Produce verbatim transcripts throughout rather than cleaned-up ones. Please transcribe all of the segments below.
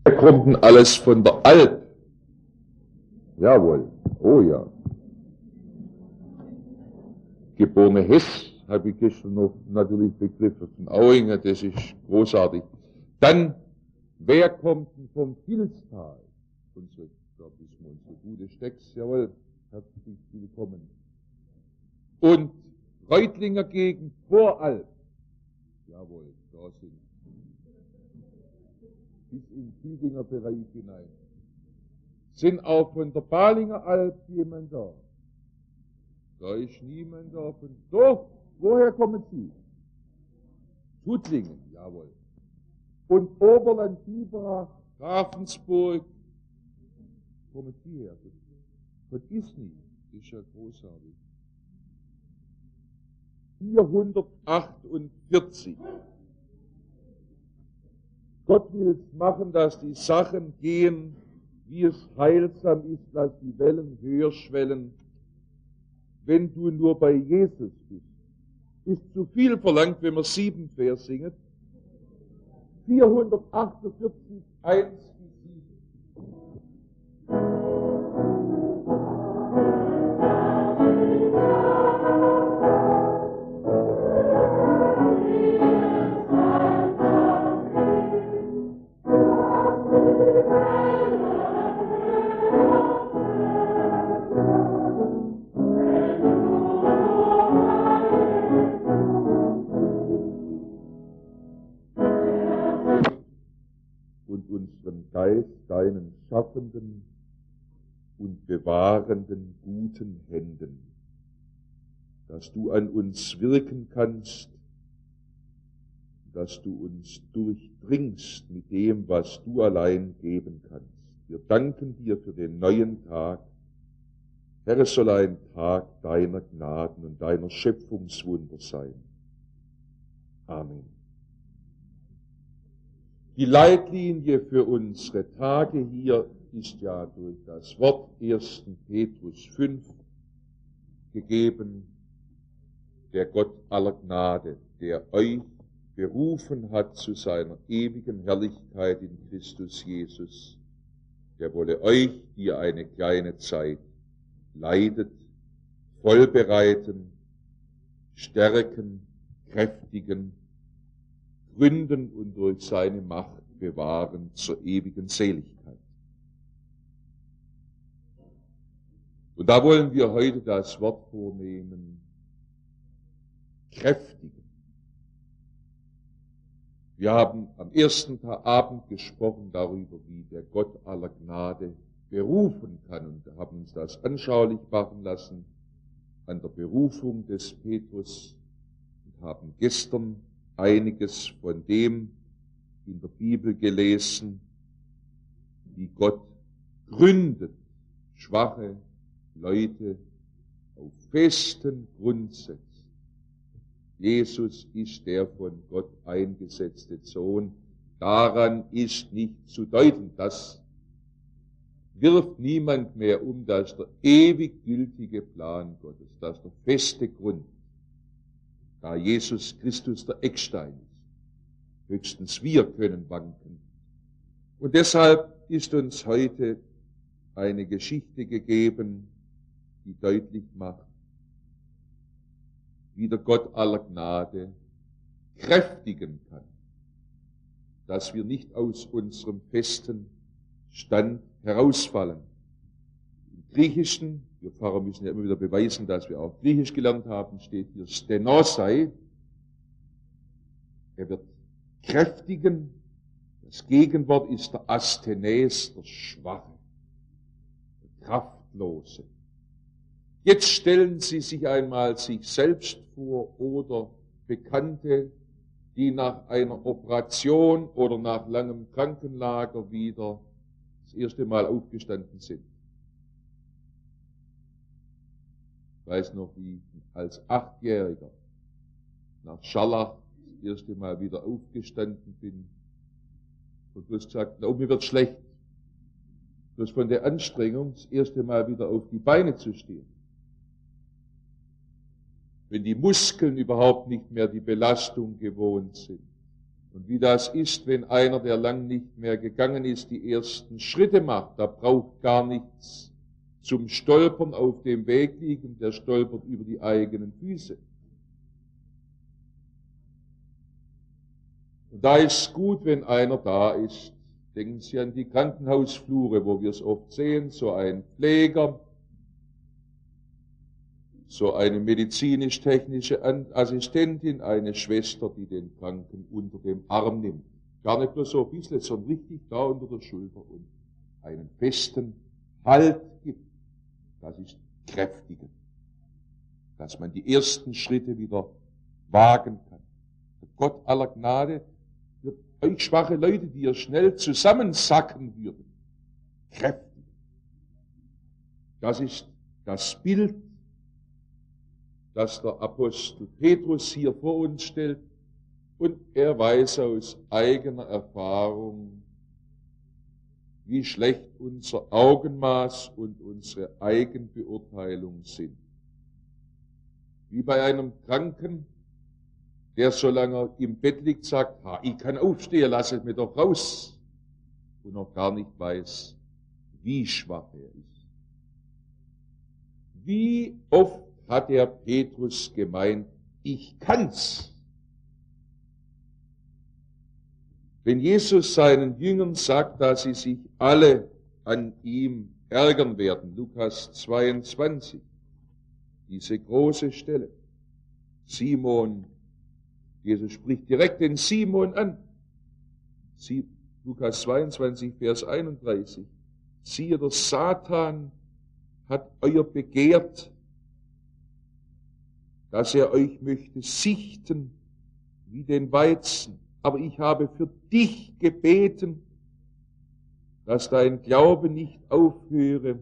Wer kommt denn alles von der Alp? Jawohl, oh ja. Geborene Hess, habe ich gestern noch natürlich begriffen, von Auingen, das ist großartig. Dann, wer kommt denn vom Vilstal? Unsere, da wissen wir unsere gute Stecks, jawohl, herzlich willkommen. Und Reutlinger Gegend, Voralp, jawohl, da sind bis in Tübinger Bereich hinein. Sind auch von der Balinger Alp jemand da? Da ist niemand da von, doch, woher kommen Sie? Tuttlingen, jawohl. Und Oberland, Biberach, Ravensburg, kommen Sie her? Von Disney, das ist ja großartig. vierhundertachtundvierzig. Gott will es machen, dass die Sachen gehen, wie es heilsam ist, dass die Wellen höher schwellen, wenn du nur bei Jesus bist. Ist zu viel verlangt, wenn wir sieben Vers singen. vierhundertachtundvierzig, eins bis sieben. Geist deinen schaffenden und bewahrenden guten Händen, dass du an uns wirken kannst, dass du uns durchdringst mit dem, was du allein geben kannst. Wir danken dir für den neuen Tag. Herr, es soll ein Tag deiner Gnaden und deiner Schöpfungswunder sein. Amen. Die Leitlinie für unsere Tage hier ist ja durch das Wort ersten Petrus fünf gegeben, der Gott aller Gnade, der euch berufen hat zu seiner ewigen Herrlichkeit in Christus Jesus, der wolle euch, die ihr eine kleine Zeit leidet, vollbereiten, stärken, kräftigen, gründen und durch seine Macht bewahren zur ewigen Seligkeit. Und da wollen wir heute das Wort vornehmen, kräftigen. Wir haben am ersten Abend gesprochen darüber, wie der Gott aller Gnade berufen kann und haben uns das anschaulich machen lassen an der Berufung des Petrus und haben gestern einiges von dem in der Bibel gelesen, wie Gott gründet schwache Leute auf festen Grundsätzen. Jesus ist der von Gott eingesetzte Sohn. Daran ist nicht zu deuten. Das wirft niemand mehr um. Das ist der ewig gültige Plan Gottes. Das ist der feste Grund. Da Jesus Christus der Eckstein ist. Höchstens wir können wanken. Und deshalb ist uns heute eine Geschichte gegeben, die deutlich macht, wie der Gott aller Gnade kräftigen kann, dass wir nicht aus unserem festen Stand herausfallen. Im Griechischen, wir Pfarrer müssen ja immer wieder beweisen, dass wir auch Griechisch gelernt haben, steht hier Stenosai. Er wird kräftigen. Das Gegenwort ist der Asthenes, der Schwache, der Kraftlose. Jetzt stellen Sie sich einmal sich selbst vor oder Bekannte, die nach einer Operation oder nach langem Krankenlager wieder das erste Mal aufgestanden sind. Ich weiß noch, wie ich als Achtjähriger nach Schallach das erste Mal wieder aufgestanden bin und bloß gesagt, na, mir wird schlecht. Bloß von der Anstrengung, das erste Mal wieder auf die Beine zu stehen. Wenn die Muskeln überhaupt nicht mehr die Belastung gewohnt sind. Und wie das ist, wenn einer, der lang nicht mehr gegangen ist, die ersten Schritte macht, da braucht gar nichts zum Stolpern auf dem Weg liegen, der stolpert über die eigenen Füße. Und da ist es gut, wenn einer da ist. Denken Sie an die Krankenhausflure, wo wir es oft sehen, so ein Pfleger, so eine medizinisch-technische Assistentin, eine Schwester, die den Kranken unter dem Arm nimmt. Gar nicht nur so ein bisschen, sondern richtig da unter der Schulter und einen festen Halt gibt. Das ist kräftigen. Dass man die ersten Schritte wieder wagen kann. Der Gott aller Gnade wird euch schwache Leute, die ihr schnell zusammensacken würden, kräftigen. Das ist das Bild, das der Apostel Petrus hier vor uns stellt, und er weiß aus eigener Erfahrung, wie schlecht unser Augenmaß und unsere Eigenbeurteilung sind. Wie bei einem Kranken, der, solange er im Bett liegt, sagt, ha, ich kann aufstehen, lasset mich doch raus, und noch gar nicht weiß, wie schwach er ist. Wie oft hat der Petrus gemeint, ich kann's. Wenn Jesus seinen Jüngern sagt, dass sie sich alle an ihm ärgern werden, Lukas zweiundzwanzig, diese große Stelle, Simon, Jesus spricht direkt den Simon an, Sie, Lukas zweiundzwanzig, Vers einunddreißig, siehe, der Satan hat euer begehrt, dass er euch möchte sichten wie den Weizen. Aber ich habe für dich gebeten, dass dein Glaube nicht aufhöre.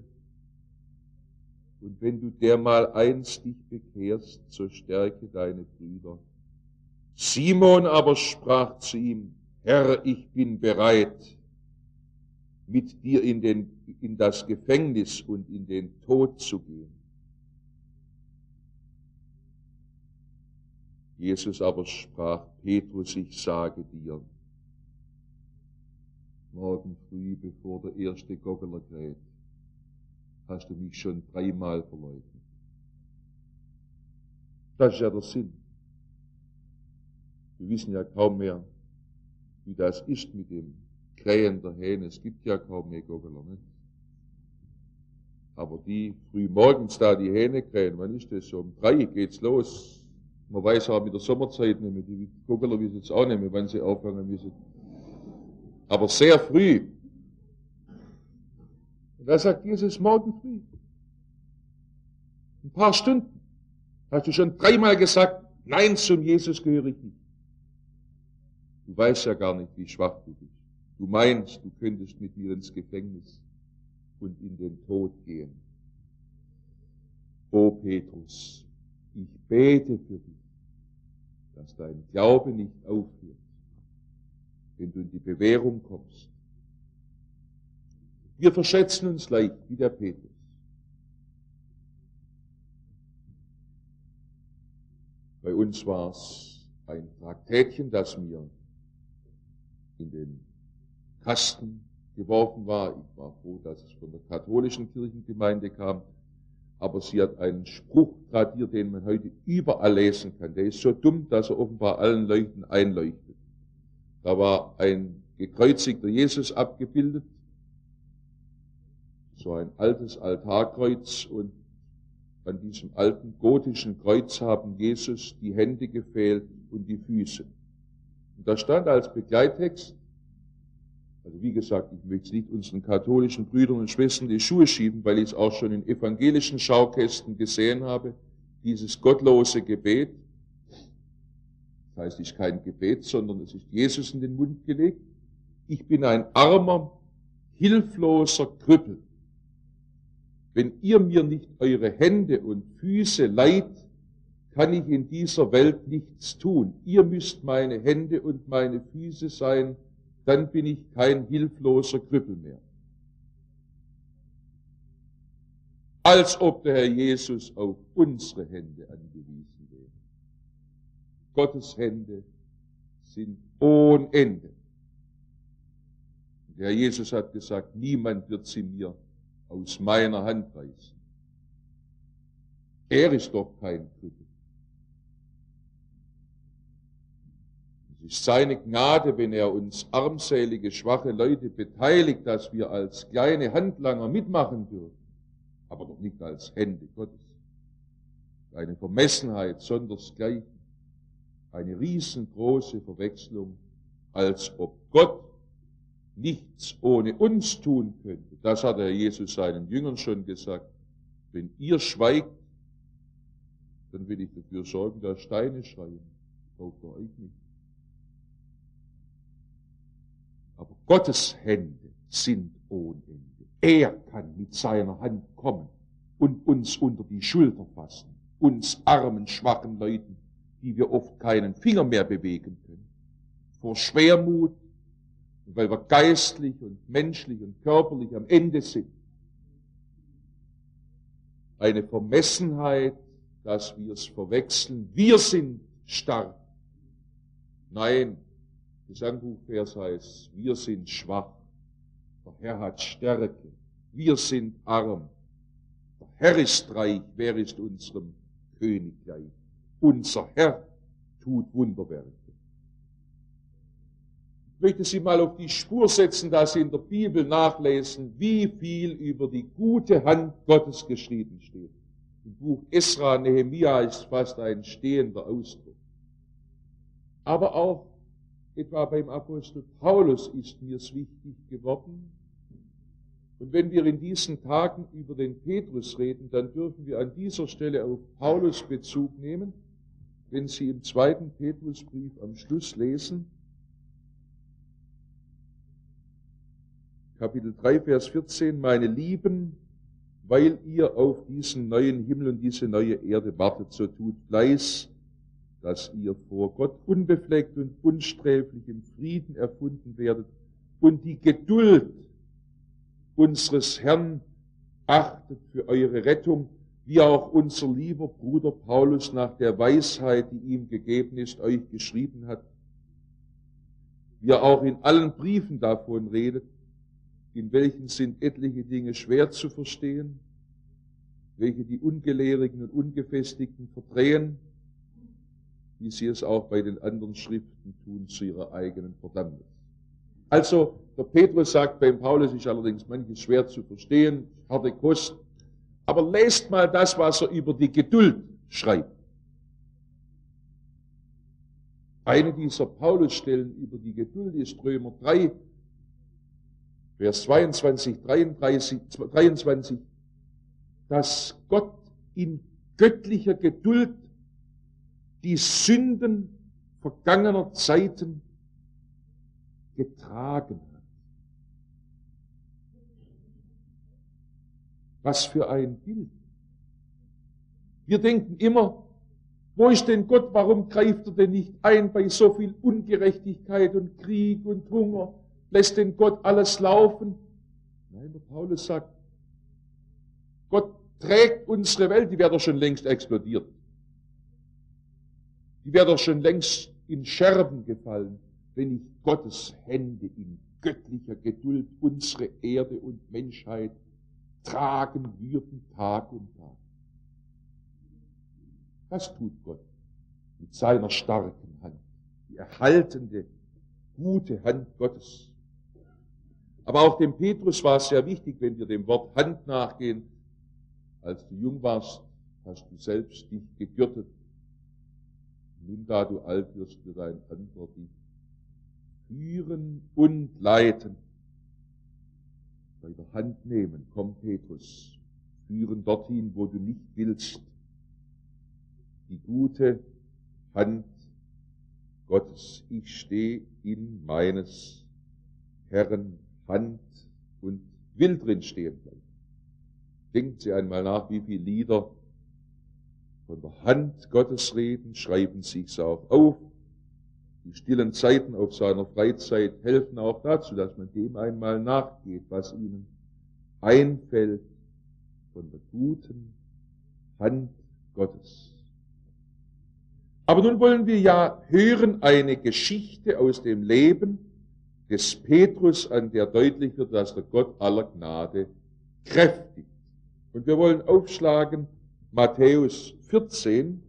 Und wenn du dermal einst dich bekehrst, so stärke deine Brüder. Simon aber sprach zu ihm, Herr, ich bin bereit, mit dir in, den, in das Gefängnis und in den Tod zu gehen. Jesus aber sprach, Petrus, ich sage dir, morgen früh, bevor der erste Goggeler kräht, hast du mich schon dreimal verleugnet. Das ist ja der Sinn. Wir wissen ja kaum mehr, wie das ist mit dem Krähen der Hähne. Es gibt ja kaum mehr Goggeler, nicht? Aber die früh morgens da die Hähne krähen, wann ist das? So um drei geht's los. Man weiß auch mit der Sommerzeit nicht mehr, die Goggeler wissen jetzt auch nicht mehr, wann sie aufhören müssen. Aber sehr früh. Und da sagt Jesus, morgen früh. Ein paar Stunden. Hast du schon dreimal gesagt, nein, zum Jesus gehöre ich nicht. Du weißt ja gar nicht, wie schwach du bist. Du meinst, du könntest mit mir ins Gefängnis und in den Tod gehen. O Petrus, ich bete für dich, dass dein Glaube nicht aufhört, wenn du in die Bewährung kommst. Wir verschätzen uns leicht, wie der Petrus. Bei uns war es ein Traktätchen, das mir in den Kasten geworfen war. Ich war froh, dass es von der katholischen Kirchengemeinde kam. Aber sie hat einen Spruch tradiert, den man heute überall lesen kann. Der ist so dumm, dass er offenbar allen Leuten einleuchtet. Da war ein gekreuzigter Jesus abgebildet, so ein altes Altarkreuz, und an diesem alten gotischen Kreuz haben Jesus die Hände gefehlt und die Füße. Und da stand als Begleittext, also wie gesagt, ich möchte nicht unseren katholischen Brüdern und Schwestern die Schuhe schieben, weil ich es auch schon in evangelischen Schaukästen gesehen habe, dieses gottlose Gebet. Das heißt, es ist kein Gebet, sondern es ist Jesus in den Mund gelegt. Ich bin ein armer, hilfloser Krüppel. Wenn ihr mir nicht eure Hände und Füße leiht, kann ich in dieser Welt nichts tun. Ihr müsst meine Hände und meine Füße sein, dann bin ich kein hilfloser Krüppel mehr. Als ob der Herr Jesus auf unsere Hände angewiesen wäre. Gottes Hände sind ohne Ende. Der Jesus hat gesagt, niemand wird sie mir aus meiner Hand reißen. Er ist doch kein Krüppel. Es ist seine Gnade, wenn er uns armselige, schwache Leute beteiligt, dass wir als kleine Handlanger mitmachen dürfen, aber doch nicht als Hände Gottes. Eine Vermessenheit sondersgleichen, eine riesengroße Verwechslung, als ob Gott nichts ohne uns tun könnte. Das hat der Jesus seinen Jüngern schon gesagt. Wenn ihr schweigt, dann will ich dafür sorgen, dass Steine schreien. Braucht ihr euch nicht. Aber Gottes Hände sind ohne Ende. Er kann mit seiner Hand kommen und uns unter die Schulter fassen. Uns armen, schwachen Leuten, die wir oft keinen Finger mehr bewegen können. Vor Schwermut, weil wir geistlich und menschlich und körperlich am Ende sind. Eine Vermessenheit, dass wir es verwechseln. Wir sind stark. Nein, Gesangbuchvers heißt, wir sind schwach. Der Herr hat Stärke. Wir sind arm. Der Herr ist reich. Wer ist unserem Königreich? Unser Herr tut Wunderwerke. Ich möchte Sie mal auf die Spur setzen, dass Sie in der Bibel nachlesen, wie viel über die gute Hand Gottes geschrieben steht. Im Buch Esra, Nehemia ist fast ein stehender Ausdruck. Aber auch etwa beim Apostel Paulus ist mir es wichtig geworden. Und wenn wir in diesen Tagen über den Petrus reden, dann dürfen wir an dieser Stelle auf Paulus Bezug nehmen, wenn Sie im zweiten Petrusbrief am Schluss lesen, Kapitel drei, Vers vierzehn, meine Lieben, weil ihr auf diesen neuen Himmel und diese neue Erde wartet, so tut Fleiß, dass ihr vor Gott unbefleckt und unsträflich im Frieden erfunden werdet und die Geduld unseres Herrn achtet für eure Rettung, wie auch unser lieber Bruder Paulus nach der Weisheit, die ihm gegeben ist, euch geschrieben hat, wie er auch in allen Briefen davon redet, in welchen sind etliche Dinge schwer zu verstehen, welche die Ungelehrigen und Ungefestigten verdrehen, wie sie es auch bei den anderen Schriften tun zu ihrer eigenen Verdammnis. Also, der Petrus sagt, beim Paulus ist allerdings manches schwer zu verstehen, harte Kost, aber lest mal das, was er über die Geduld schreibt. Eine dieser Paulusstellen über die Geduld ist Römer drei, Vers zweiundzwanzig, dreiunddreißig, dreiundzwanzig, dass Gott in göttlicher Geduld die Sünden vergangener Zeiten getragen hat. Was für ein Bild. Wir denken immer, wo ist denn Gott, warum greift er denn nicht ein bei so viel Ungerechtigkeit und Krieg und Hunger? Lässt denn Gott alles laufen? Nein, der Paulus sagt, Gott trägt unsere Welt, die wäre doch schon längst explodiert. Die wäre doch schon längst in Scherben gefallen, wenn nicht Gottes Hände in göttlicher Geduld unsere Erde und Menschheit tragen würden Tag um Tag. Das tut Gott mit seiner starken Hand, die erhaltende, gute Hand Gottes. Aber auch dem Petrus war es sehr wichtig, wenn wir dem Wort Hand nachgehen. Als du jung warst, hast du selbst dich gegürtet. Nun, da du alt wirst, wird dein anderer dich führen und leiten. Bei der Hand nehmen, komm Petrus, führen dorthin, wo du nicht willst. Die gute Hand Gottes. Ich stehe in meines Herrn Hand und will drin stehen bleiben. Denkt Sie einmal nach, wie viele Lieder von der Hand Gottes reden, schreiben sich's auch auf. Die stillen Zeiten auf seiner Freizeit helfen auch dazu, dass man dem einmal nachgeht, was ihnen einfällt von der guten Hand Gottes. Aber nun wollen wir ja hören eine Geschichte aus dem Leben des Petrus, an der deutlich wird, dass der Gott aller Gnade kräftigt. Und wir wollen aufschlagen Matthäus vierzehn,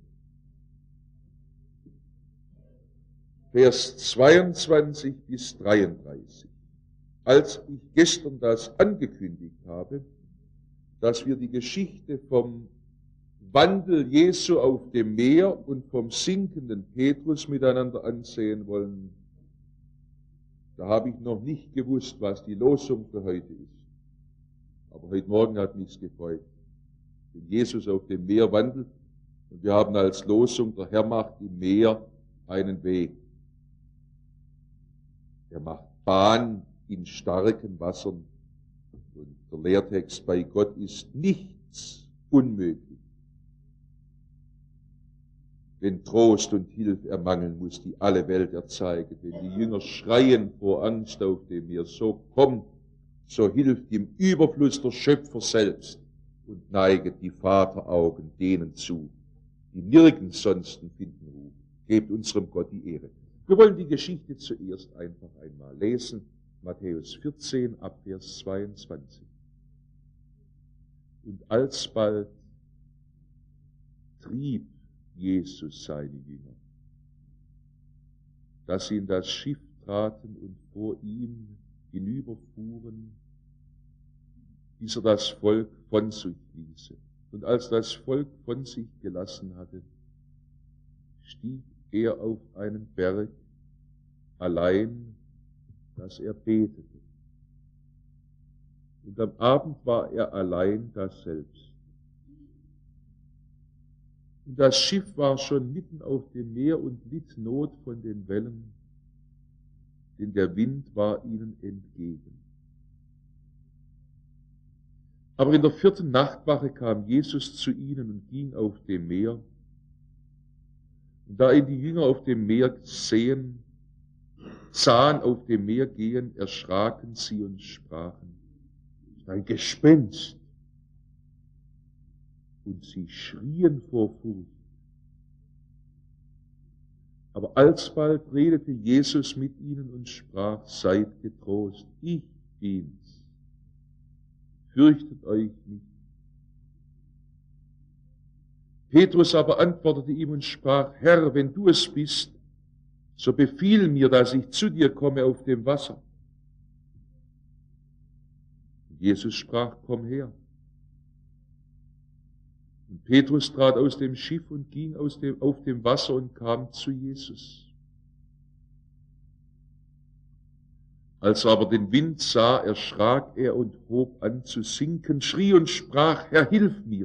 Vers zweiundzwanzig bis dreiunddreißig. Als ich gestern das angekündigt habe, dass wir die Geschichte vom Wandel Jesu auf dem Meer und vom sinkenden Petrus miteinander ansehen wollen, da habe ich noch nicht gewusst, was die Losung für heute ist. Aber heute Morgen hat mich's gefreut. Wenn Jesus auf dem Meer wandelt und wir haben als Losung, der Herr macht im Meer einen Weg. Er macht Bahn in starken Wassern. Und der Lehrtext, bei Gott ist nichts unmöglich. Wenn Trost und Hilfe ermangeln muss, die alle Welt erzeigen, wenn die Jünger schreien vor Angst auf dem Meer, so kommt, so hilft im Überfluss der Schöpfer selbst und neiget die Vateraugen denen zu, die nirgends sonst finden Ruhe. Gebt unserem Gott die Ehre. Wir wollen die Geschichte zuerst einfach einmal lesen. Matthäus vierzehn, ab Vers zweiundzwanzig. Und alsbald trieb Jesus seine Jünger, dass sie in das Schiff traten und vor ihm hinüberfuhren, bis er das Volk von sich ließe. Und als das Volk von sich gelassen hatte, stieg er auf einen Berg allein, dass er betete. Und am Abend war er allein daselbst. Und das Schiff war schon mitten auf dem Meer und litt Not von den Wellen, denn der Wind war ihnen entgegen. Aber in der vierten Nachtwache kam Jesus zu ihnen und ging auf dem Meer. Und da ihn die Jünger auf dem Meer sehen, sahen auf dem Meer gehen, erschraken sie und sprachen, das ist ein Gespenst. Und sie schrien vor Furcht. Aber alsbald redete Jesus mit ihnen und sprach, seid getrost, ich bin's. Fürchtet euch nicht. Petrus aber antwortete ihm und sprach, Herr, wenn du es bist, so befiehl mir, dass ich zu dir komme auf dem Wasser. Und Jesus sprach, komm her. Und Petrus trat aus dem Schiff und ging aus dem, auf dem Wasser und kam zu Jesus. Als er aber den Wind sah, erschrak er und hob an zu sinken, schrie und sprach, Herr, hilf mir.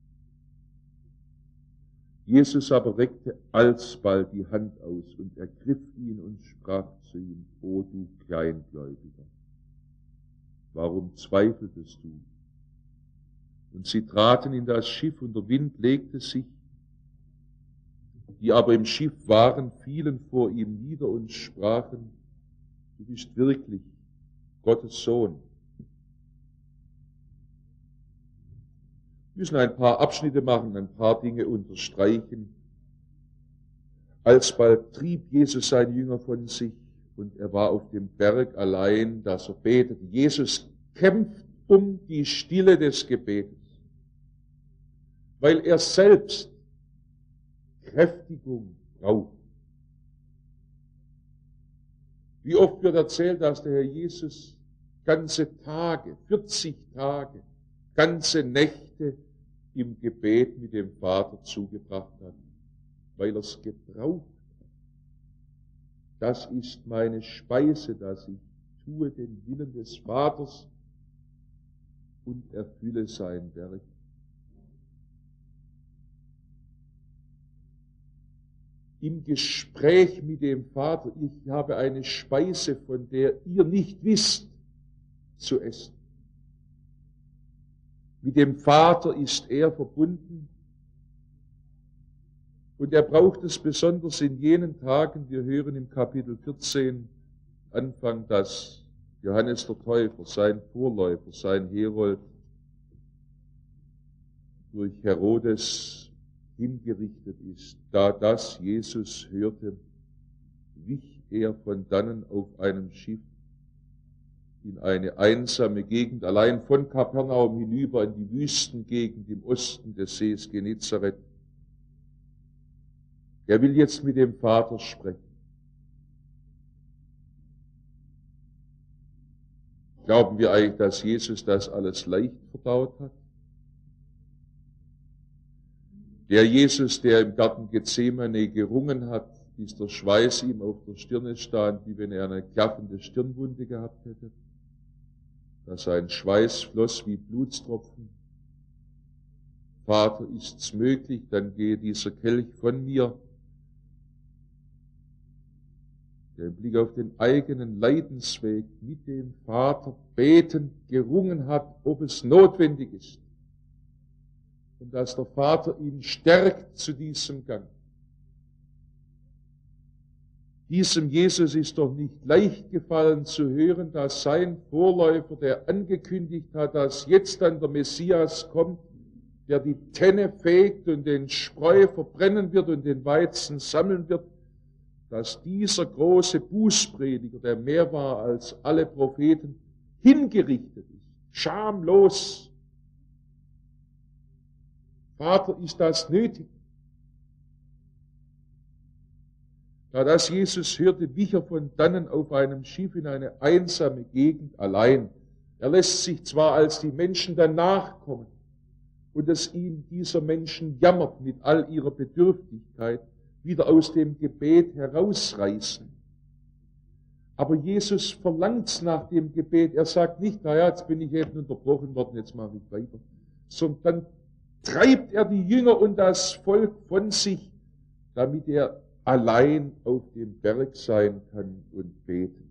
Jesus aber reckte alsbald die Hand aus und ergriff ihn und sprach zu ihm, O du Kleingläubiger, warum zweifeltest du? Und sie traten in das Schiff und der Wind legte sich. Die aber im Schiff waren, fielen vor ihm nieder und sprachen, du bist wirklich Gottes Sohn. Wir müssen ein paar Abschnitte machen, ein paar Dinge unterstreichen. Alsbald trieb Jesus seine Jünger von sich und er war auf dem Berg allein, dass er betete. Jesus kämpft um die Stille des Gebetes, weil er selbst Kräftigung braucht. Wie oft wird erzählt, dass der Herr Jesus ganze Tage, vierzig Tage, ganze Nächte im Gebet mit dem Vater zugebracht hat, weil er es gebraucht hat. Das ist meine Speise, dass ich tue den Willen des Vaters und erfülle sein Werk. Im Gespräch mit dem Vater, ich habe eine Speise, von der ihr nicht wisst, zu essen. Mit dem Vater ist er verbunden und er braucht es besonders in jenen Tagen. Wir hören im Kapitel vierzehn Anfang, dass Johannes der Täufer, sein Vorläufer, sein Herold, durch Herodes hingerichtet ist. Da das Jesus hörte, wich er von dannen auf einem Schiff in eine einsame Gegend, allein von Kapernaum hinüber in die Wüstengegend im Osten des Sees Genezareth. Er will jetzt mit dem Vater sprechen. Glauben wir eigentlich, dass Jesus das alles leicht verdaut hat? Der Jesus, der im Garten Gethsemane gerungen hat, bis der Schweiß ihm auf der Stirne stand, wie wenn er eine klaffende Stirnwunde gehabt hätte, dass sein Schweiß floss wie Blutstropfen. Vater, ist's möglich, dann gehe dieser Kelch von mir. Der im Blick auf den eigenen Leidensweg mit dem Vater betend gerungen hat, ob es notwendig ist. Und dass der Vater ihn stärkt zu diesem Gang. Diesem Jesus ist doch nicht leicht gefallen zu hören, dass sein Vorläufer, der angekündigt hat, dass jetzt dann der Messias kommt, der die Tenne fegt und den Spreu verbrennen wird und den Weizen sammeln wird, dass dieser große Bußprediger, der mehr war als alle Propheten, hingerichtet ist, schamlos. Vater, ist das nötig? Da das Jesus hörte, wich er von dannen auf einem Schiff in eine einsame Gegend allein. Er lässt sich zwar, als die Menschen danach kommen und es ihn dieser Menschen jammert mit all ihrer Bedürftigkeit, wieder aus dem Gebet herausreißen. Aber Jesus verlangt's nach dem Gebet. Er sagt nicht, naja, jetzt bin ich eben unterbrochen worden, jetzt mache ich weiter. Sondern dann treibt er die Jünger und das Volk von sich, damit er allein auf dem Berg sein kann und beten.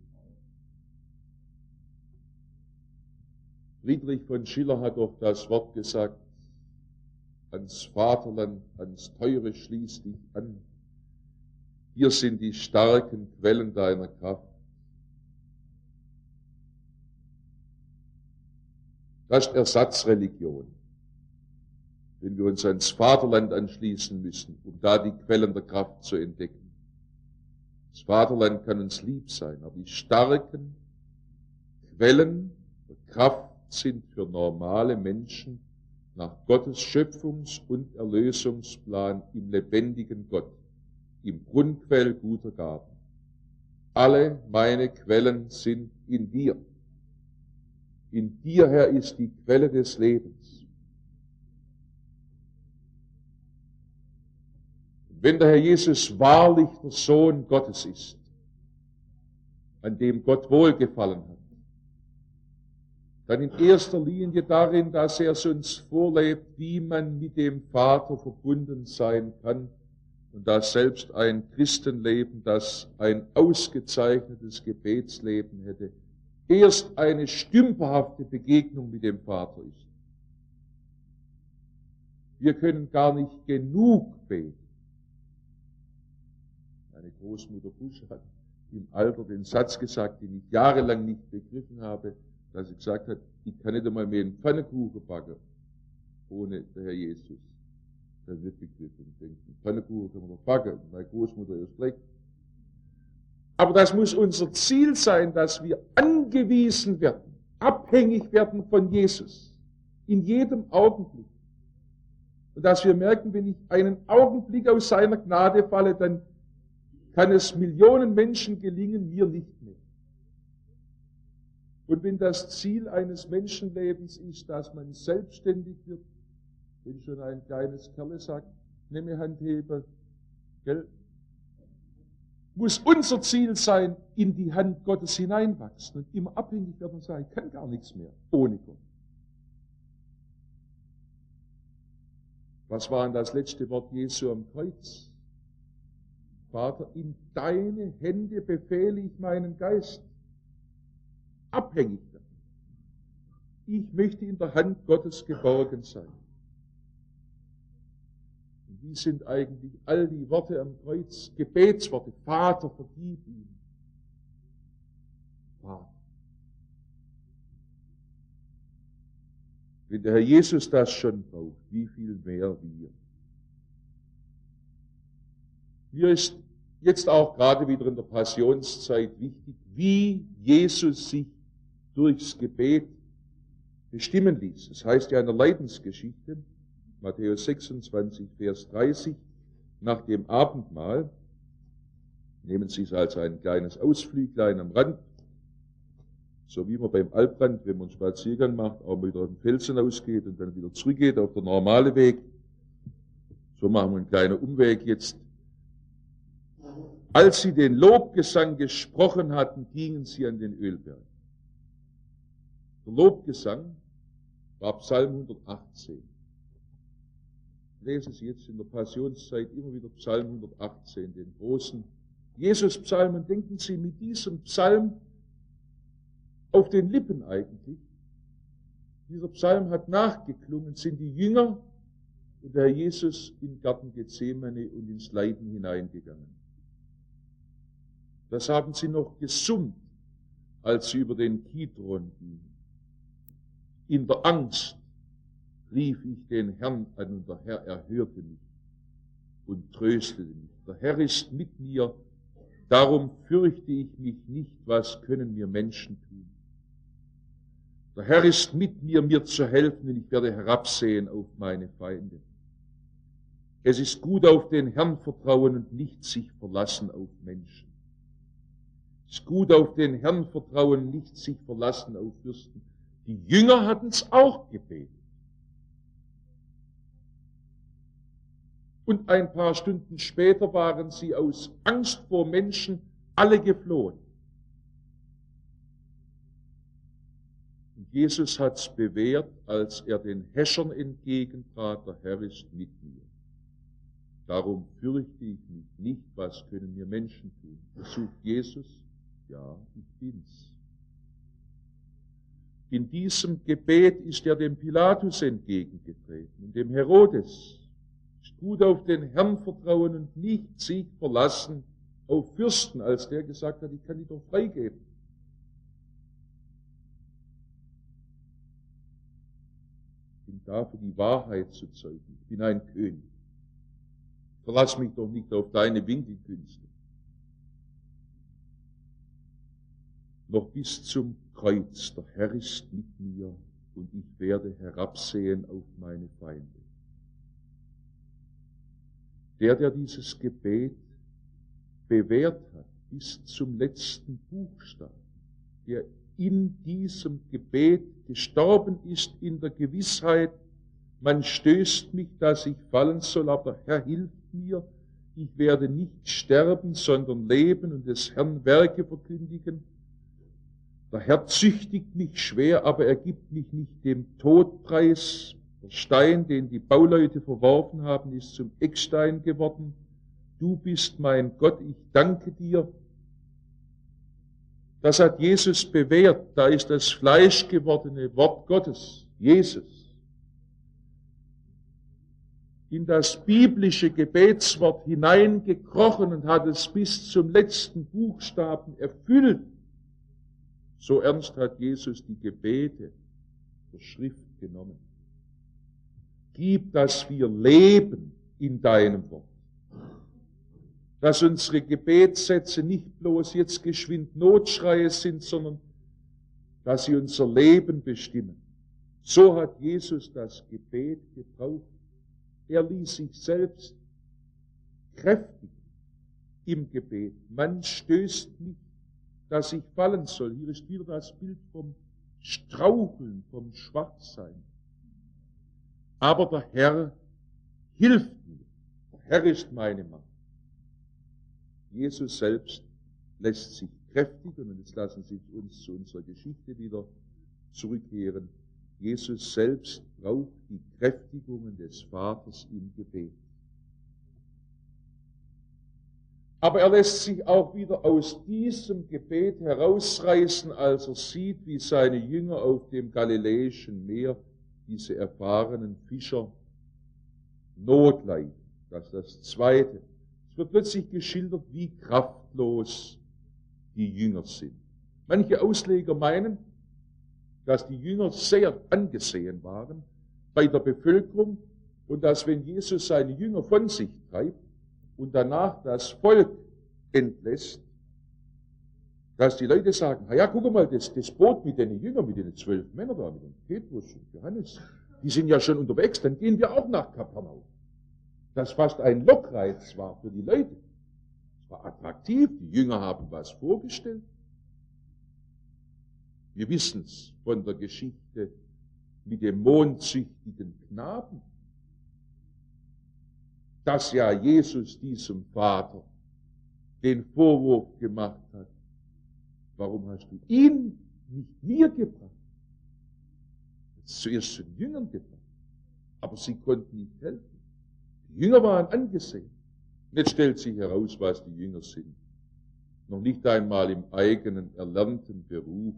Friedrich von Schiller hat doch das Wort gesagt, ans Vaterland, ans Teure schließ dich an. Hier sind die starken Quellen deiner Kraft. Das ist Ersatzreligion, wenn wir uns ans Vaterland anschließen müssen, um da die Quellen der Kraft zu entdecken. Das Vaterland kann uns lieb sein, aber die starken Quellen der Kraft sind für normale Menschen nach Gottes Schöpfungs- und Erlösungsplan im lebendigen Gott, im Grundquell guter Gaben. Alle meine Quellen sind in dir. In dir, Herr, ist die Quelle des Lebens. Wenn der Herr Jesus wahrlich der Sohn Gottes ist, an dem Gott wohlgefallen hat, dann in erster Linie darin, dass er es uns vorlebt, wie man mit dem Vater verbunden sein kann und dass selbst ein Christenleben, das ein ausgezeichnetes Gebetsleben hätte, erst eine stümperhafte Begegnung mit dem Vater ist. Wir können gar nicht genug beten. Meine Großmutter Busch hat im Alter den Satz gesagt, den ich jahrelang nicht begriffen habe, dass sie gesagt hat, ich kann nicht einmal mehr einen Pfannekuchen backen, ohne der Herr Jesus. Das hat nicht begriffen. Ich denke, einen Pfannekuchen kann man doch backen, meine Großmutter erst recht. Aber das muss unser Ziel sein, dass wir angewiesen werden, abhängig werden von Jesus, in jedem Augenblick. Und dass wir merken, wenn ich einen Augenblick aus seiner Gnade falle, dann kann es Millionen Menschen gelingen, mir nicht mehr. Und wenn das Ziel eines Menschenlebens ist, dass man selbstständig wird, wenn schon ein kleines Kerl sagt, nimm mir Handheber, gell, muss unser Ziel sein, in die Hand Gottes hineinwachsen und immer abhängig werden und sagen, ich kann gar nichts mehr ohne Gott. Was war denn das letzte Wort Jesu am Kreuz? Vater, in deine Hände befehle ich meinen Geist. Abhängig werden. Ich möchte in der Hand Gottes geborgen sein. Und wie sind eigentlich all die Worte am Kreuz? Gebetsworte. Vater, vergib ihm. Vater. Wenn der Herr Jesus das schon braucht, wie viel mehr wir? Mir ist jetzt auch gerade wieder in der Passionszeit wichtig, wie Jesus sich durchs Gebet bestimmen ließ. Das heißt ja in der Leidensgeschichte, Matthäus sechsundzwanzig, Vers dreißig, nach dem Abendmahl, nehmen Sie es als ein kleines Ausflüglein am Rand, so wie man beim Alprand, wenn man einen Spaziergang macht, auch wieder auf den Felsen ausgeht und dann wieder zurückgeht auf der normale Weg. So machen wir einen kleinen Umweg jetzt. Als sie den Lobgesang gesprochen hatten, gingen sie an den Ölberg. Der Lobgesang war Psalm hundertachtzehn. Lesen Sie jetzt in der Passionszeit immer wieder Psalm hundertachtzehn, den großen Jesus-Psalm, und denken Sie mit diesem Psalm auf den Lippen eigentlich. Dieser Psalm hat nachgeklungen, sind die Jünger und der Herr Jesus im Garten Gethsemane und ins Leiden hineingegangen. Das haben sie noch gesummt, als sie über den Kidron gingen. In der Angst rief ich den Herrn an und der Herr erhörte mich und tröstete mich. Der Herr ist mit mir, darum fürchte ich mich nicht, was können mir Menschen tun. Der Herr ist mit mir, mir zu helfen, und ich werde herabsehen auf meine Feinde. Es ist gut, auf den Herrn vertrauen und nicht sich verlassen auf Menschen. Es ist gut, auf den Herrn vertrauen, nicht sich verlassen auf Fürsten. Die Jünger hatten es auch gebetet. Und ein paar Stunden später waren sie aus Angst vor Menschen alle geflohen. Und Jesus hat es bewährt, als er den Häschern entgegentrat, der Herr ist mit mir. Darum fürchte ich mich nicht, was können mir Menschen tun. Versucht Jesus? Ja, ich bin's. In diesem Gebet ist er dem Pilatus entgegengetreten und dem Herodes. Es ist gut, auf den Herrn vertrauen und nicht sich verlassen auf Fürsten, als der gesagt hat, ich kann dich doch freigeben. Ich bin da, für die Wahrheit zu zeugen. Ich bin ein König. Verlass mich doch nicht auf deine Winkelkünste. Noch bis zum Kreuz, der Herr ist mit mir und ich werde herabsehen auf meine Feinde. Der, der dieses Gebet bewährt hat, bis zum letzten Buchstaben, der in diesem Gebet gestorben ist, in der Gewissheit, man stößt mich, dass ich fallen soll, aber der Herr hilft mir, ich werde nicht sterben, sondern leben und des Herrn Werke verkündigen. Der Herr züchtigt mich schwer, aber er gibt mich nicht dem Tod preis. Der Stein, den die Bauleute verworfen haben, ist zum Eckstein geworden. Du bist mein Gott, ich danke dir. Das hat Jesus bewährt. Da ist das fleischgewordene Wort Gottes, Jesus, in das biblische Gebetswort hineingekrochen und hat es bis zum letzten Buchstaben erfüllt. So ernst hat Jesus die Gebete der Schrift genommen. Gib, dass wir leben in deinem Wort. Dass unsere Gebetssätze nicht bloß jetzt geschwind Notschreie sind, sondern dass sie unser Leben bestimmen. So hat Jesus das Gebet gebraucht. Er ließ sich selbst kräftigen im Gebet. Man stößt mich, dass ich fallen soll. Hier ist wieder das Bild vom Straucheln, vom Schwachsein. Aber der Herr hilft mir. Der Herr ist meine Macht. Jesus selbst lässt sich kräftigen, und jetzt lassen Sie uns zu unserer Geschichte wieder zurückkehren. Jesus selbst braucht die Kräftigungen des Vaters im Gebet. Aber er lässt sich auch wieder aus diesem Gebet herausreißen, als er sieht, wie seine Jünger auf dem Galiläischen Meer, diese erfahrenen Fischer, Not leiden. Das ist das Zweite. Es wird plötzlich geschildert, wie kraftlos die Jünger sind. Manche Ausleger meinen, dass die Jünger sehr angesehen waren bei der Bevölkerung und dass, wenn Jesus seine Jünger von sich treibt und danach das Volk entlässt, dass die Leute sagen, ja, guck mal, das, das Boot mit den Jüngern, mit den zwölf Männern da, mit dem Petrus und Johannes, die sind ja schon unterwegs, dann gehen wir auch nach Kapernaum. Das fast ein Lockreiz war für die Leute. Es war attraktiv, die Jünger haben was vorgestellt. Wir wissen es von der Geschichte mit dem mondsüchtigen Knaben, dass ja Jesus diesem Vater den Vorwurf gemacht hat, warum hast du ihn nicht mir gebracht? Zuerst zu den Jüngern gebracht, aber sie konnten nicht helfen. Die Jünger waren angesehen. Und jetzt stellt sich heraus, was die Jünger sind. Noch nicht einmal im eigenen erlernten Beruf.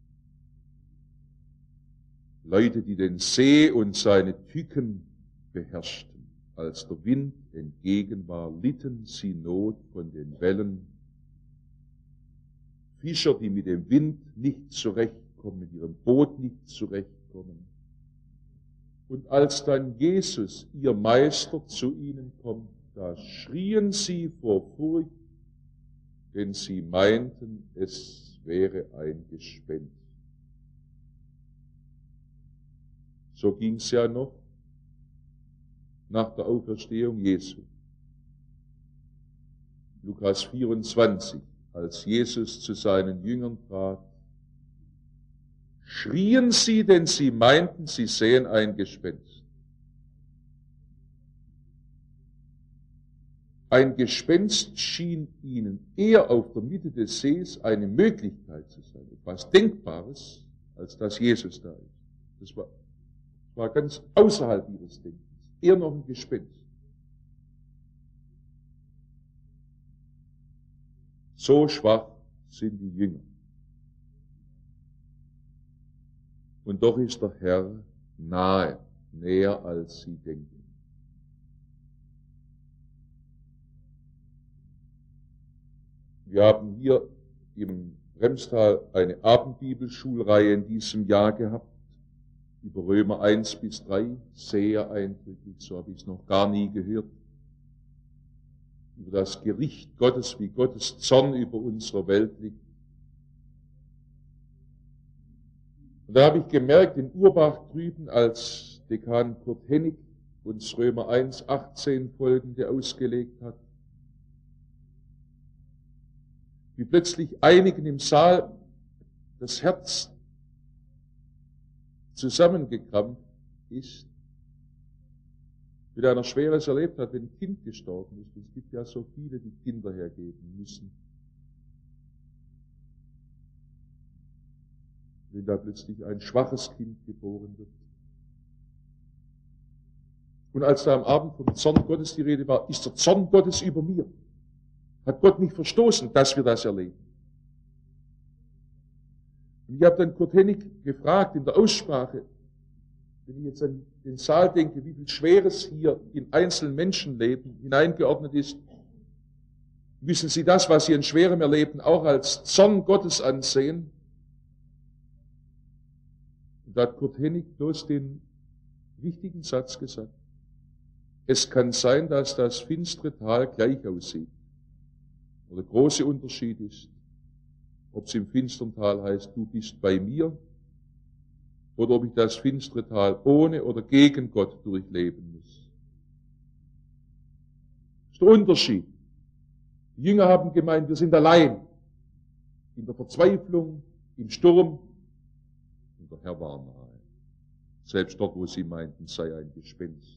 Leute, die den See und seine Tücken beherrschten. Als der Wind entgegen war, litten sie Not von den Wellen. Fischer, die mit dem Wind nicht zurechtkommen, mit ihrem Boot nicht zurechtkommen. Und als dann Jesus, ihr Meister, zu ihnen kommt, da schrien sie vor Furcht, denn sie meinten, es wäre ein Gespenst. So ging es ja noch nach der Auferstehung Jesu. Lukas vierundzwanzig, als Jesus zu seinen Jüngern trat, schrien sie, denn sie meinten, sie sähen ein Gespenst. Ein Gespenst schien ihnen eher auf der Mitte des Sees eine Möglichkeit zu sein, etwas Denkbares, als dass Jesus da ist. Das war, das war ganz außerhalb ihres Denkens, eher noch ein Gespenst. So schwach sind die Jünger. Und doch ist der Herr nahe, näher als sie denken. Wir haben hier im Remstal eine Abendbibelschulreihe in diesem Jahr gehabt, über Römer eins bis drei, sehr eindrücklich, so habe ich es noch gar nie gehört. Über das Gericht Gottes, wie Gottes Zorn über unsere Welt liegt. Und da habe ich gemerkt, in Urbach drüben, als Dekan Kurt Hennig uns Römer eins, achtzehn folgende ausgelegt hat, wie plötzlich einigen im Saal das Herz zusammengekrampft ist, mit einer Schweres erlebt hat, wenn ein Kind gestorben ist. Es gibt ja so viele, die Kinder hergeben müssen. Wenn da plötzlich ein schwaches Kind geboren wird. Und als da am Abend vom Zorn Gottes die Rede war, ist der Zorn Gottes über mir. Hat Gott mich verstoßen, dass wir das erleben. Und ich habe dann Kurt Hennig gefragt in der Aussprache, wenn ich jetzt an den Saal denke, wie viel Schweres hier in einzelnen Menschenleben hineingeordnet ist, müssen Sie das, was Sie in Schwerem erleben, auch als Zorn Gottes ansehen? Und da hat Kurt Hennig bloß den wichtigen Satz gesagt. Es kann sein, dass das finstere Tal gleich aussieht. Aber der große Unterschied ist, ob es im finsteren Tal heißt, du bist bei mir, oder ob ich das finstere Tal ohne oder gegen Gott durchleben muss. Das ist der Unterschied. Die Jünger haben gemeint, wir sind allein. In der Verzweiflung, im Sturm. Und der Herr war nahe. Selbst dort, wo sie meinten, sei ein Gespenst.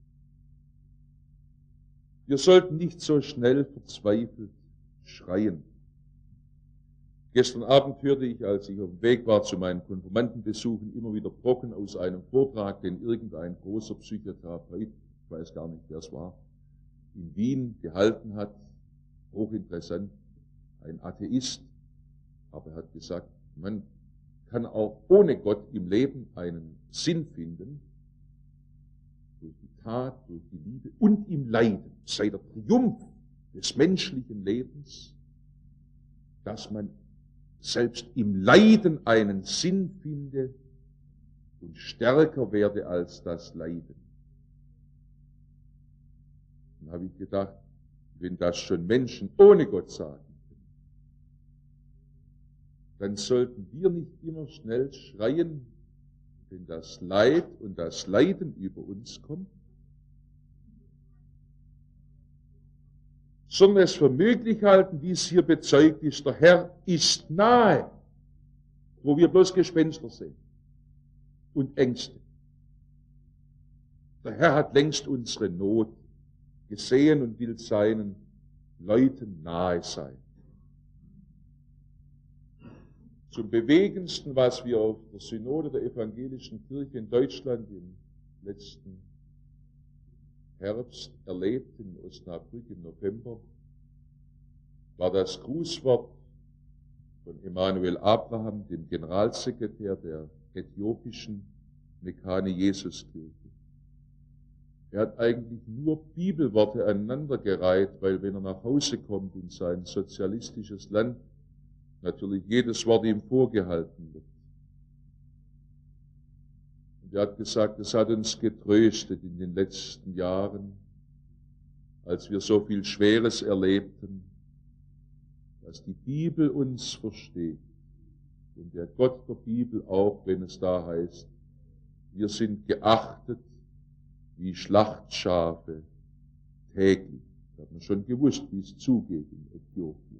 Wir sollten nicht so schnell verzweifelt schreien. Gestern Abend hörte ich, als ich auf dem Weg war zu meinen Konfirmandenbesuchen, immer wieder Brocken aus einem Vortrag, den irgendein großer Psychotherapeut, ich weiß gar nicht, wer es war, in Wien gehalten hat. Hochinteressant, ein Atheist, aber er hat gesagt, man kann auch ohne Gott im Leben einen Sinn finden, durch die Tat, durch die Liebe und im Leiden, sei der Triumph des menschlichen Lebens, dass man selbst im Leiden einen Sinn finde und stärker werde als das Leiden. Dann habe ich gedacht, wenn das schon Menschen ohne Gott sagen können, dann sollten wir nicht immer schnell schreien, wenn das Leid und das Leiden über uns kommt, sondern es für möglich halten, wie es hier bezeugt ist, der Herr ist nahe, wo wir bloß Gespenster sehen und Ängste. Der Herr hat längst unsere Not gesehen und will seinen Leuten nahe sein. Zum Bewegendsten, was wir auf der Synode der evangelischen Kirche in Deutschland im letzten Herbst erlebt, in Osnabrück im November, war das Grußwort von Emanuel Abraham, dem Generalsekretär der äthiopischen Mekane Jesuskirche. Er hat eigentlich nur Bibelworte aneinandergereiht, weil wenn er nach Hause kommt in sein sozialistisches Land, natürlich jedes Wort ihm vorgehalten wird. Und er hat gesagt, es hat uns getröstet in den letzten Jahren, als wir so viel Schweres erlebten, dass die Bibel uns versteht und der Gott der Bibel auch, wenn es da heißt, wir sind geachtet wie Schlachtschafe täglich. Da hat man schon gewusst, wie es zugeht in Äthiopien.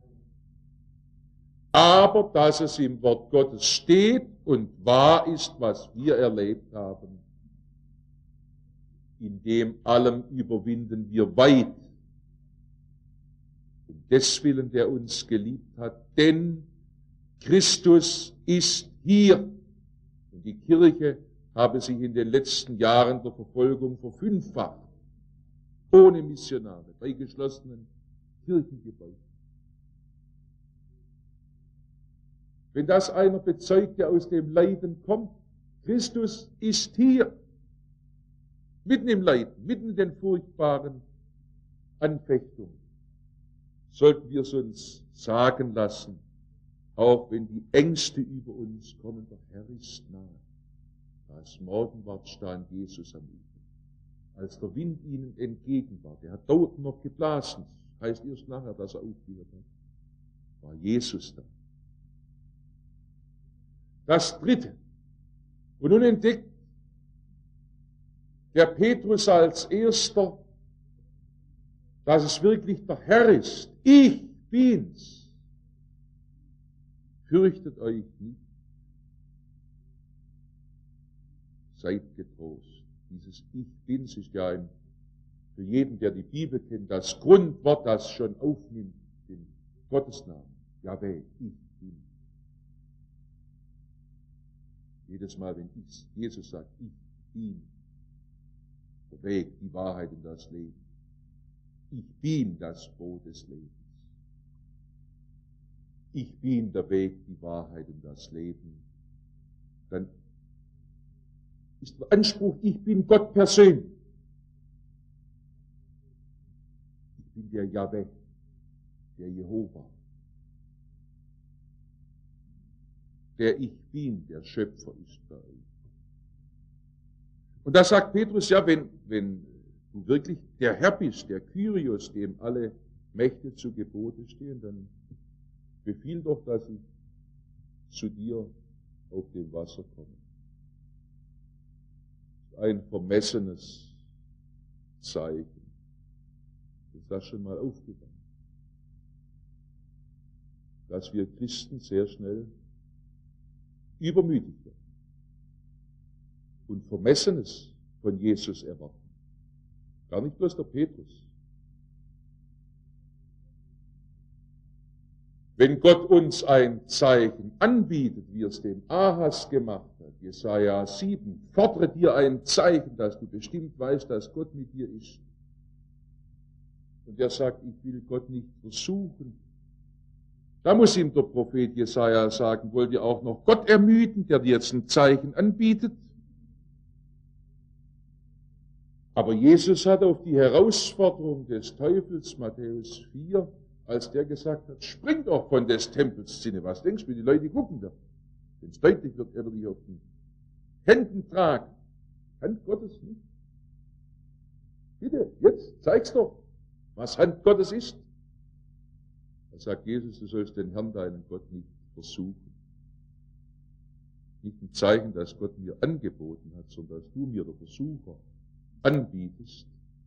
Aber dass es im Wort Gottes steht und wahr ist, was wir erlebt haben, in dem allem überwinden wir weit. Um des Willen, der uns geliebt hat, denn Christus ist hier. Und die Kirche habe sich in den letzten Jahren der Verfolgung verfünffacht, ohne Missionare, bei geschlossenen Kirchengebäuden. Wenn das einer bezeugt, der aus dem Leiden kommt, Christus ist hier, mitten im Leiden, mitten in den furchtbaren Anfechtungen, sollten wir es uns sagen lassen, auch wenn die Ängste über uns kommen, der Herr ist nahe. Da es Morgen war, stand Jesus am Ufer. Als der Wind ihnen entgegen war, der hat dort noch geblasen, heißt erst nachher, dass er aufgehört hat, war Jesus da. Das Dritte. Und nun entdeckt der Petrus als Erster, dass es wirklich der Herr ist. Ich bin's. Fürchtet euch nicht. Seid getrost. Dieses Ich bin's ist ja ein, für jeden, der die Bibel kennt, das Grundwort, das schon aufnimmt, den Gottesnamen. Jahweh, ich bin. Jedes Mal, wenn ich, Jesus sagt, ich bin der Weg, die Wahrheit und das Leben. Ich bin das Brot des Lebens. Ich bin der Weg, die Wahrheit und das Leben. Dann ist der Anspruch, ich bin Gott persönlich. Ich bin der Jahweh, der Jehova. Der Ich bin, der Schöpfer ist bei euch. Und da sagt Petrus, ja, wenn, wenn du wirklich der Herr bist, der Kyrios, dem alle Mächte zu Gebote stehen, dann befiehl doch, dass ich zu dir auf dem Wasser komme. Ein vermessenes Zeichen. Ist das schon mal aufgegangen? Dass wir Christen sehr schnell übermütig werden und Vermessenes von Jesus erwarten. Gar nicht bloß der Petrus. Wenn Gott uns ein Zeichen anbietet, wie es dem Ahas gemacht hat, Jesaja sieben, fordere dir ein Zeichen, dass du bestimmt weißt, dass Gott mit dir ist. Und er sagt, ich will Gott nicht versuchen. Da muss ihm der Prophet Jesaja sagen, wollt ihr auch noch Gott ermüden, der dir jetzt ein Zeichen anbietet? Aber Jesus hat auf die Herausforderung des Teufels, Matthäus vier, als der gesagt hat, spring doch von des Tempels Zinne. Was denkst du, wie die Leute gucken da? Wenn es deutlich wird, er wird dich auf den Händen tragen. Hand Gottes nicht. Bitte, jetzt zeig's doch. was Hand Gottes ist. Da sagt Jesus, du sollst den Herrn, deinen Gott, nicht versuchen. Nicht ein Zeichen, das Gott mir angeboten hat, sondern dass du mir, der Versucher, anbietest.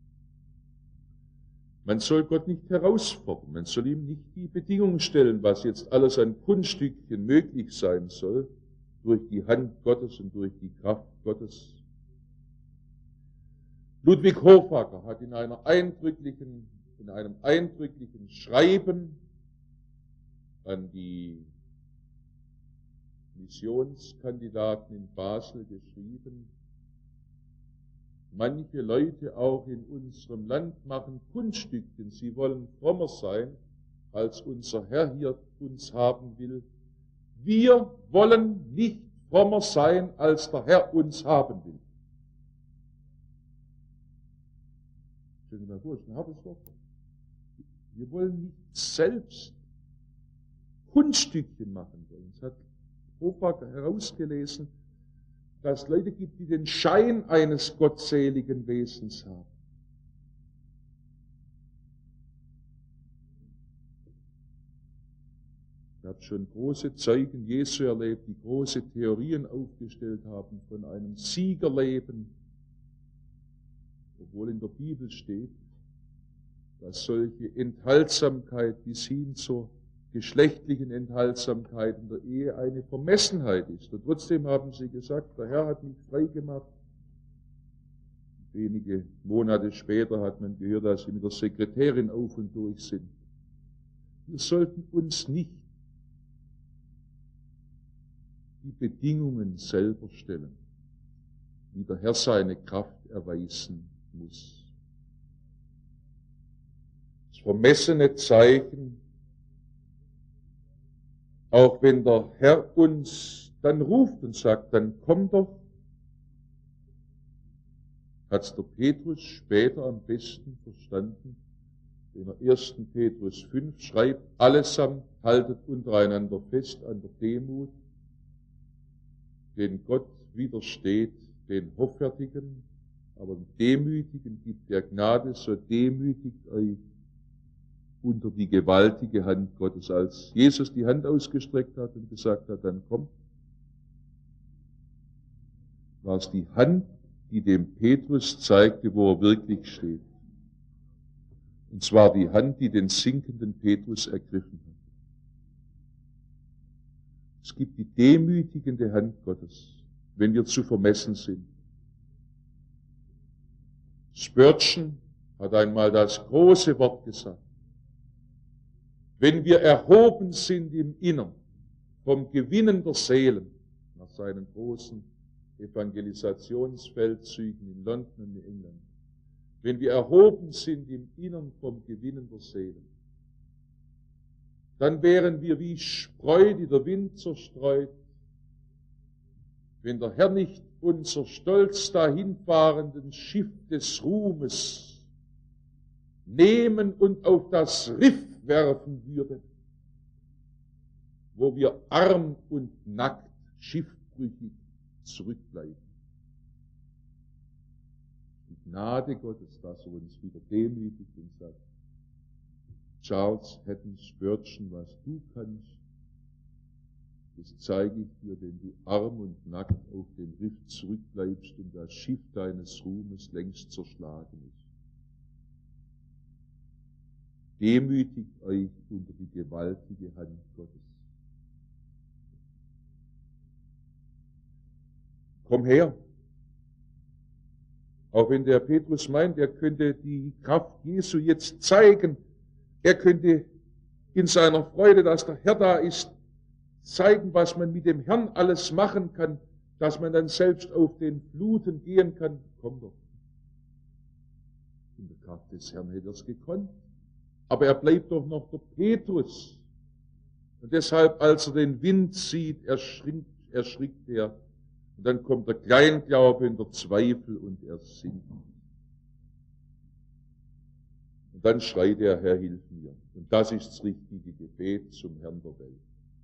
Man soll Gott nicht herausfordern, man soll ihm nicht die Bedingungen stellen, was jetzt alles an Kunststückchen möglich sein soll, durch die Hand Gottes und durch die Kraft Gottes. Ludwig Hofacker hat in, einer eindrücklichen, in einem eindrücklichen Schreiben an die Missionskandidaten in Basel geschrieben, manche Leute auch in unserem Land machen Kunststückchen. Sie wollen frommer sein, als unser Herr hier uns haben will. Wir wollen nicht frommer sein, als der Herr uns haben will. Stellen Sie mal vor, ich habe es doch. Wir wollen nicht selbst Kunststückchen machen wollen. Es hat Hofacker herausgelesen, dass es Leute gibt, die den Schein eines gottseligen Wesens haben. Ich habe schon große Zeugen Jesu erlebt, die große Theorien aufgestellt haben von einem Siegerleben, obwohl in der Bibel steht, dass solche Enthaltsamkeit bis hin zur geschlechtlichen Enthaltsamkeit in der Ehe eine Vermessenheit ist. Und trotzdem haben sie gesagt, der Herr hat mich frei gemacht. Wenige Monate später hat man gehört, dass sie mit der Sekretärin auf und durch sind. Wir sollten uns nicht die Bedingungen selber stellen, wie der Herr seine Kraft erweisen muss. Das vermessene Zeichen, auch wenn der Herr uns dann ruft und sagt, dann komm doch, hat es der Petrus später am besten verstanden, wenn er ersten Petrus fünf schreibt, allesamt haltet untereinander fest an der Demut, den Gott widersteht, den Hoffärtigen, aber den Demütigen gibt der Gnade, so demütigt euch unter die gewaltige Hand Gottes. Als Jesus die Hand ausgestreckt hat und gesagt hat, dann komm, war es die Hand, die dem Petrus zeigte, wo er wirklich steht. Und zwar die Hand, die den sinkenden Petrus ergriffen hat. Es gibt die demütigende Hand Gottes, wenn wir zu vermessen sind. Spurgeon hat einmal das große Wort gesagt. Wenn wir erhoben sind im Innern vom Gewinnen der Seelen, nach seinen großen Evangelisationsfeldzügen in London und in England, wenn wir erhoben sind im Innern vom Gewinnen der Seelen, dann wären wir wie Spreu, die der Wind zerstreut, wenn der Herr nicht unser stolz dahinfahrenden Schiff des Ruhmes nehmen und auf das Riff werfen würde, wo wir arm und nackt, schiffbrüchig zurückbleiben. Die Gnade Gottes, dass er uns wieder demütigt und sagt, Charles Haddon Spurgeon, was du kannst, das zeige ich dir, wenn du arm und nackt auf dem Riff zurückbleibst und das Schiff deines Ruhmes längst zerschlagen ist. Demütigt euch unter die gewaltige Hand Gottes. Komm her. Auch wenn der Petrus meint, er könnte die Kraft Jesu jetzt zeigen, er könnte in seiner Freude, dass der Herr da ist, zeigen, was man mit dem Herrn alles machen kann, dass man dann selbst auf den Fluten gehen kann. Komm doch. In der Kraft des Herrn hätte er es gekonnt. Aber er bleibt doch noch der Petrus. Und deshalb, als er den Wind sieht, erschrickt, erschrickt er. Und dann kommt der Kleinglaube und der Zweifel und er sinkt. Und dann schreit er, Herr, hilf mir. Und das ist das richtige Gebet zum Herrn der Welt.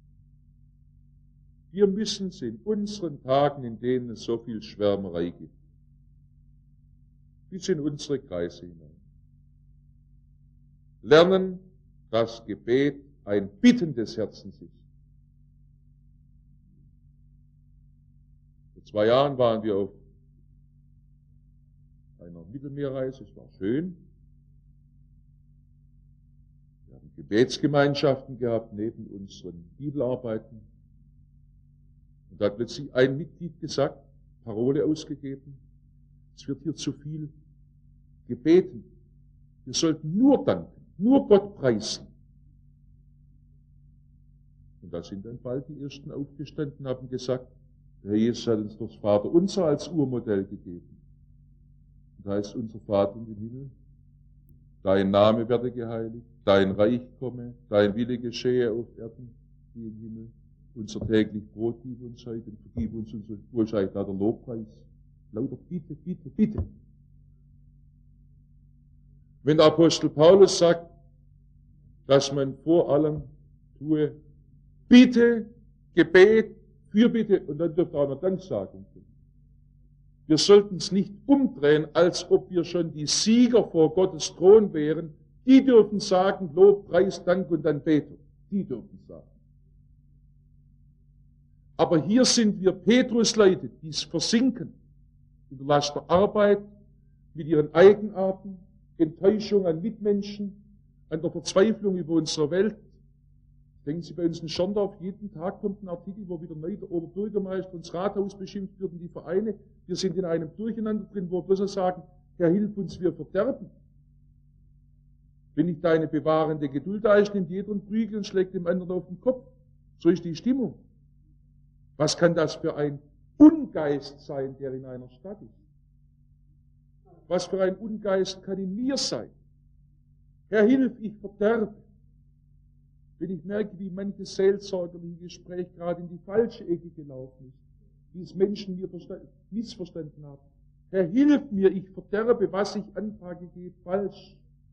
Wir müssen es in unseren Tagen, in denen es so viel Schwärmerei gibt, bis in unsere Kreise hinein, lernen, dass Gebet ein Bitten des Herzens ist. Vor zwei Jahren waren wir auf einer Mittelmeerreise, es war schön. Wir haben Gebetsgemeinschaften gehabt neben unseren Bibelarbeiten. Und da hat plötzlich ein Mitglied gesagt, Parole ausgegeben, es wird hier zu viel gebeten. Wir sollten nur danken, nur Gott preisen. Und da sind dann bald die Ersten aufgestanden und haben gesagt, der Herr Jesus hat uns das Vaterunser als Urmodell gegeben. Und da heißt unser Vater im Himmel, dein Name werde geheiligt, dein Reich komme, dein Wille geschehe auf Erden wie im Himmel. Unser täglich Brot gib uns heute und vergib uns unsere Schuld, da der Lobpreis. Lauter Bitte, Bitte, Bitte. Wenn der Apostel Paulus sagt, dass man vor allem tue Bitte, Gebet, Fürbitte und dann dürfte auch noch Danksagung kommen. Wir sollten es nicht umdrehen, als ob wir schon die Sieger vor Gottes Thron wären. Die dürfen sagen, Lob, Preis, Dank und Anbetung. Die dürfen sagen. Aber hier sind wir Petrus-Leute, die versinken in der Last der Arbeit, mit ihren Eigenarten, Enttäuschung an Mitmenschen, an der Verzweiflung über unsere Welt. Denken Sie, bei uns in Schorndorf, jeden Tag kommt ein Artikel, wo wieder neu der Oberbürgermeister und das Rathaus beschimpft wird und die Vereine. Wir sind in einem Durcheinander drin, wo wir bloß sagen, Herr, hilf uns, wir verderben. Wenn nicht deine bewahrende Geduld da ist, nimmt jeder einen Prügel und schlägt dem anderen auf den Kopf. So ist die Stimmung. Was kann das für ein Ungeist sein, der in einer Stadt ist? Was für ein Ungeist kann in mir sein? Herr, hilf, ich verderbe. Wenn ich merke, wie manches seelsorgerliche Gespräch gerade in die falsche Ecke gelaufen ist, wie es Menschen mir missverstanden haben. Herr, hilf mir, ich verderbe, was ich anpacke, geht falsch.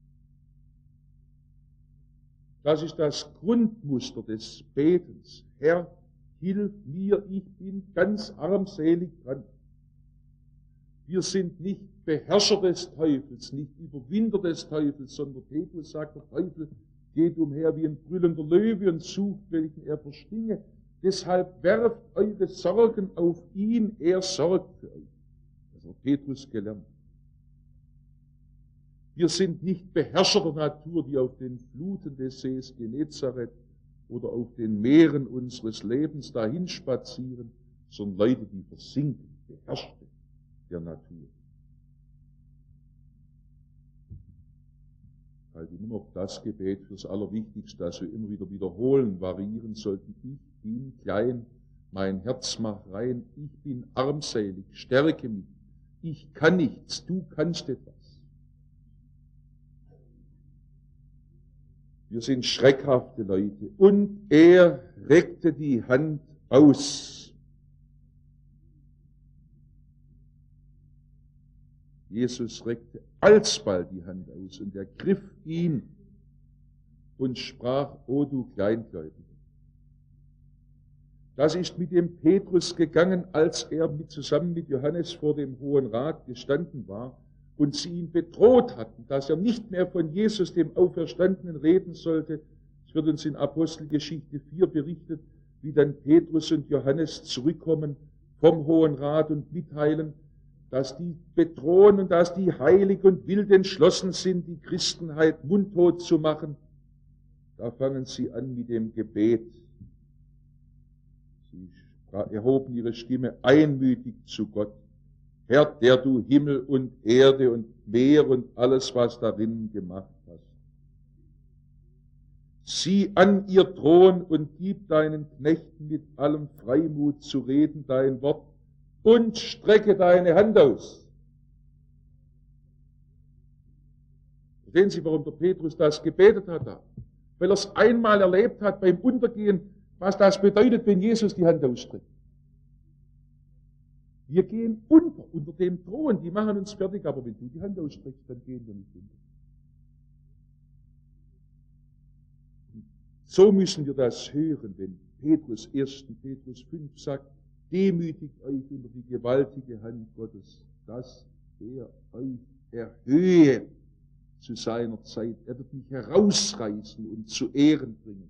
Das ist das Grundmuster des Betens. Herr, hilf mir, ich bin ganz armselig dran. Wir sind nicht Beherrscher des Teufels, nicht Überwinder des Teufels, sondern Petrus sagt, der Teufel geht umher wie ein brüllender Löwe und sucht, welchen er verschlinge. Deshalb werft eure Sorgen auf ihn, er sorgt für euch. Das hat Petrus gelernt. Wir sind nicht Beherrscher der Natur, die auf den Fluten des Sees Genezareth oder auf den Meeren unseres Lebens dahinspazieren, sondern Leute, die versinken, Beherrschte der Natur. Ich halte immer noch das Gebet für das Allerwichtigste, das wir immer wieder wiederholen, variieren sollten. Ich bin klein, mein Herz macht rein, ich bin armselig, stärke mich, ich kann nichts, du kannst etwas. Wir sind schreckhafte Leute. Und er reckte die Hand aus. Jesus reckte alsbald die Hand aus und er griff ihn und sprach, o du Kleingläubiger. Das ist mit dem Petrus gegangen, als er mit, zusammen mit Johannes vor dem Hohen Rat gestanden war und sie ihn bedroht hatten, dass er nicht mehr von Jesus, dem Auferstandenen, reden sollte. Es wird uns in Apostelgeschichte vier berichtet, wie dann Petrus und Johannes zurückkommen vom Hohen Rat und mitteilen, dass die bedrohen und dass die heilig und wild entschlossen sind, die Christenheit mundtot zu machen. Da fangen sie an mit dem Gebet. Sie erhoben ihre Stimme einmütig zu Gott. Herr, der du Himmel und Erde und Meer und alles, was darin gemacht hast. Sieh an ihr Thron und gib deinen Knechten mit allem Freimut zu reden dein Wort und strecke deine Hand aus. Verstehen Sie, warum der Petrus das gebetet hat da? Weil er es einmal erlebt hat beim Untergehen, was das bedeutet, wenn Jesus die Hand ausstreckt. Wir gehen unter, unter dem Thron, die machen uns fertig, aber wenn du die Hand ausstreckst, dann gehen wir nicht unter. So müssen wir das hören, wenn Petrus, ersten Petrus fünf sagt, demütigt euch unter die gewaltige Hand Gottes, dass er euch erhöhe zu seiner Zeit. Er wird mich herausreißen und zu Ehren bringen.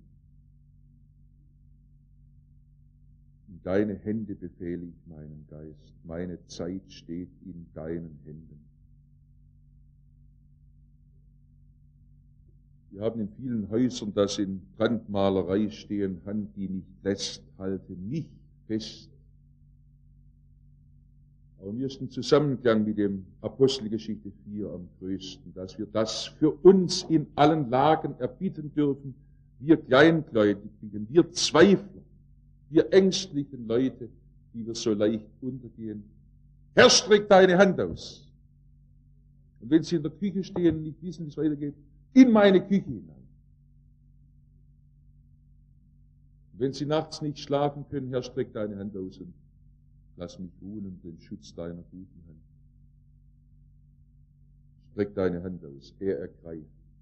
In deine Hände befehle ich meinen Geist. Meine Zeit steht in deinen Händen. Wir haben in vielen Häusern, das in Brandmalerei stehen, Hand, die nicht lässt, halte mich fest. Aber mir ist im Zusammenklang mit dem Apostelgeschichte vier am größten, dass wir das für uns in allen Lagen erbitten dürfen, wir Kleingläubigen, wir Zweifler, wir ängstlichen Leute, die wir so leicht untergehen. Herr, streck deine Hand aus. Und wenn sie in der Küche stehen und nicht wissen, wie es weitergeht, in meine Küche hinein. Und wenn sie nachts nicht schlafen können, Herr, streck deine Hand aus und lass mich ruhen in den Schutz deiner guten Hand. Streck deine Hand aus, er ergreift.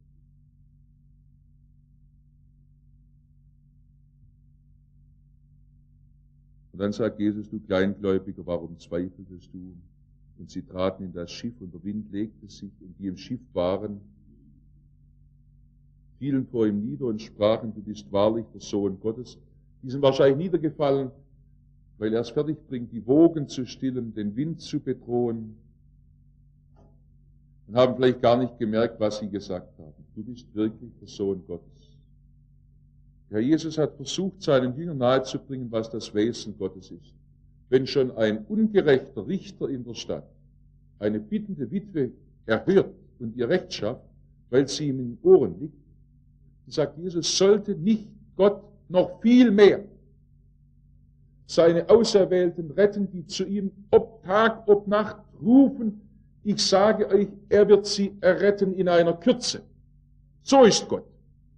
Und dann sagt Jesus, du Kleingläubiger, warum zweifeltest du? Und sie traten in das Schiff und der Wind legte sich und die im Schiff waren, fielen vor ihm nieder und sprachen, du bist wahrlich der Sohn Gottes. Die sind wahrscheinlich niedergefallen, weil er es fertig bringt, die Wogen zu stillen, den Wind zu bedrohen, und haben vielleicht gar nicht gemerkt, was sie gesagt haben. Du bist wirklich der Sohn Gottes. Herr Jesus hat versucht, seinen Jüngern nahezubringen, was das Wesen Gottes ist. Wenn schon ein ungerechter Richter in der Stadt eine bittende Witwe erhört und ihr Recht schafft, weil sie ihm in den Ohren liegt, sagt Jesus, sollte nicht Gott noch viel mehr seine Auserwählten retten, die zu ihm ob Tag, ob Nacht rufen, ich sage euch, er wird sie erretten in einer Kürze. So ist Gott.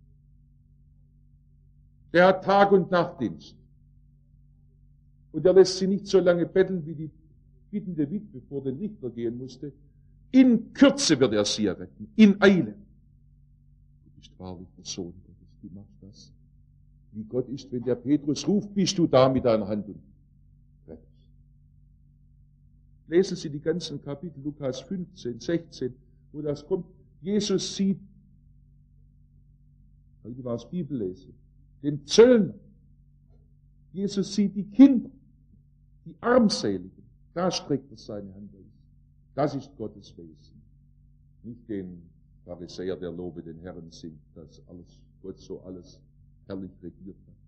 Der hat Tag- und Nachtdienst. Und er lässt sie nicht so lange betteln, wie die bittende Witwe vor den Richter gehen musste. In Kürze wird er sie erretten, in Eile. Du bist wahrlich der Sohn Gottes, du machst das. Wie Gott ist, wenn der Petrus ruft, bist du da mit deiner Hand und rettest. Lesen Sie die ganzen Kapitel, Lukas fünfzehn, sechzehn, wo das kommt. Jesus sieht, heute war es Bibellese, den Zöllner. Jesus sieht die Kinder, die Armseligen. Da streckt er seine Hand aus. Das ist Gottes Wesen. Nicht den Pharisäer, der Lobe den Herrn singt, dass alles, Gott so alles herrlich regiert hat.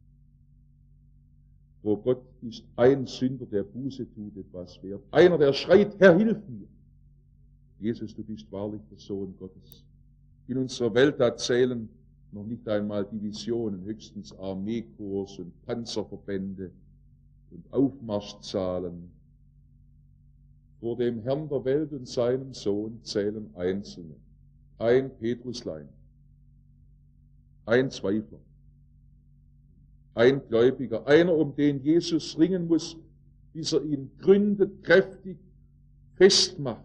Vor Gott ist ein Sünder, der Buße tut, etwas wert. Einer, der schreit, Herr, hilf mir. Jesus, du bist wahrlich der Sohn Gottes. In unserer Welt da zählen noch nicht einmal Divisionen, höchstens Armeekorps und Panzerverbände und Aufmarschzahlen. Vor dem Herrn der Welt und seinem Sohn zählen Einzelne. Ein Petruslein, ein Zweifler, ein Gläubiger, einer, um den Jesus ringen muss, bis er ihn gründet, kräftig, festmacht.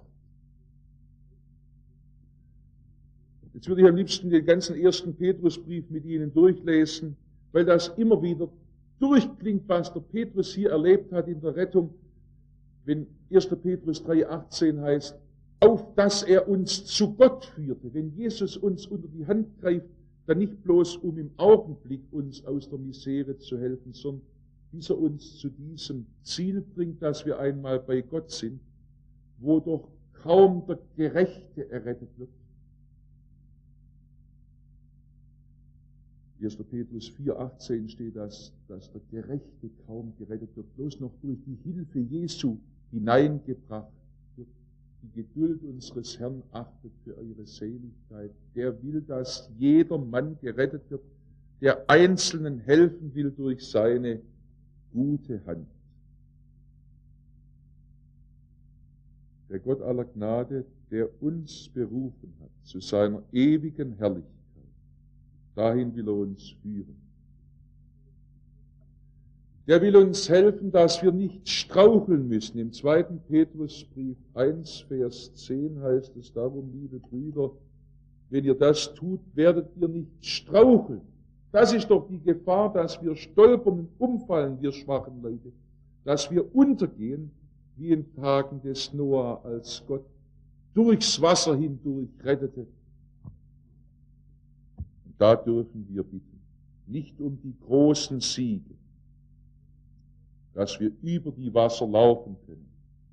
Jetzt würde ich am liebsten den ganzen ersten Petrusbrief mit Ihnen durchlesen, weil das immer wieder durchklingt, was der Petrus hier erlebt hat in der Rettung, wenn erster Petrus drei achtzehn heißt, auf dass er uns zu Gott führte. Wenn Jesus uns unter die Hand greift, dann nicht bloß, um im Augenblick uns aus der Misere zu helfen, sondern bis er uns zu diesem Ziel bringt, dass wir einmal bei Gott sind, wo doch kaum der Gerechte errettet wird. erster Petrus vier achtzehn steht, dass, dass der Gerechte kaum gerettet wird, bloß noch durch die Hilfe Jesu hineingebracht wird. Die Geduld unseres Herrn achtet für eure Seligkeit. Der will, dass jeder Mann gerettet wird, der Einzelnen helfen will durch seine gute Hand. Der Gott aller Gnade, der uns berufen hat zu seiner ewigen Herrlichkeit, dahin will er uns führen. Der will uns helfen, dass wir nicht straucheln müssen. Im zweiten Petrusbrief eins, Vers zehn heißt es darum, liebe Brüder, wenn ihr das tut, werdet ihr nicht straucheln. Das ist doch die Gefahr, dass wir stolpern und umfallen, wir schwachen Leute, dass wir untergehen, wie in Tagen des Noah, als Gott durchs Wasser hindurch rettete da dürfen wir bitten, nicht um die großen Siege, dass wir über die Wasser laufen können,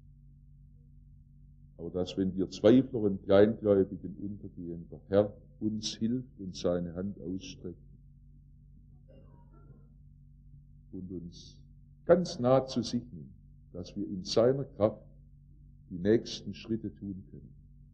aber dass, wenn wir Zweifler und Kleingläubigen untergehen, der Herr uns hilft und seine Hand ausstreckt und uns ganz nah zu sich nimmt, dass wir in seiner Kraft die nächsten Schritte tun können.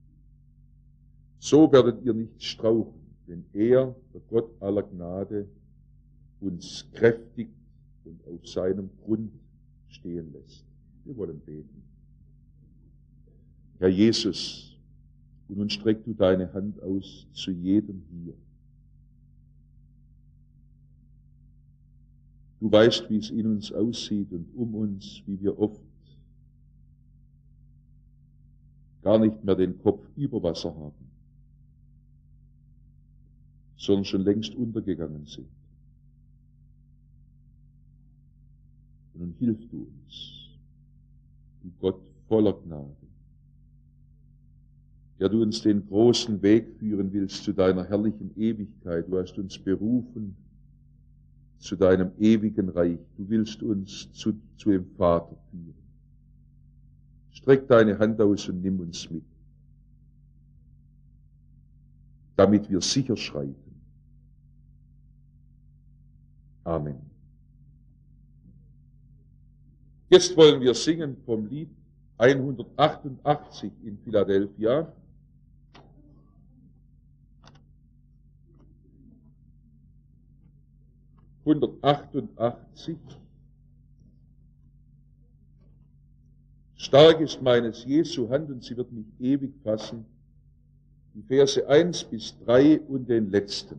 So werdet ihr nicht strauchen, wenn er, der Gott aller Gnade, uns kräftigt und auf seinem Grund stehen lässt. Wir wollen beten. Herr Jesus, und nun streck du deine Hand aus zu jedem hier. Du weißt, wie es in uns aussieht und um uns, wie wir oft gar nicht mehr den Kopf über Wasser haben, sondern schon längst untergegangen sind. Und nun hilf du uns, du Gott voller Gnade, der du uns den großen Weg führen willst zu deiner herrlichen Ewigkeit. Du hast uns berufen zu deinem ewigen Reich. Du willst uns zu, zu dem Vater führen. Streck deine Hand aus und nimm uns mit, damit wir sicher schreiten. Amen. Jetzt wollen wir singen vom Lied hundertachtundachtzig in Philadelphia. hundertachtundachtzig. Stark ist meines Jesu Hand und sie wird mich ewig fassen. Die Verse eins bis drei und den letzten.